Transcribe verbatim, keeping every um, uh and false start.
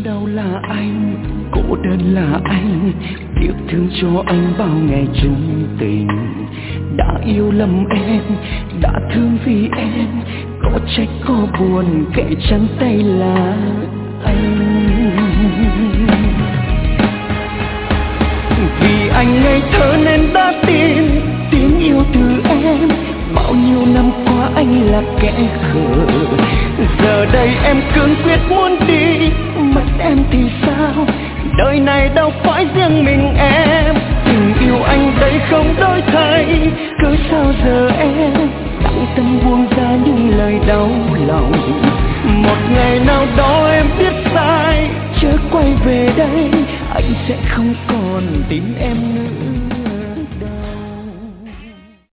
đau là anh, cô đơn là anh, tiếc thương cho anh bao ngày chung tình. Đã yêu lầm em, đã thương vì em, có trách có buồn kệ trắng tay là anh. Vì anh ngây thơ nên đã tin tiếng yêu từ em, bao nhiêu năm qua anh là kẻ khờ. Giờ đây em cương quyết muốn đi, mất em thì sao, đời này đâu phải riêng mình em. Tình yêu anh đây không đổi thay, cứ sao giờ em tặng tâm buông ra những lời đau lòng. Một ngày nào đó em biết sai, chớ quay về đây, anh sẽ không còn tìm em nữa.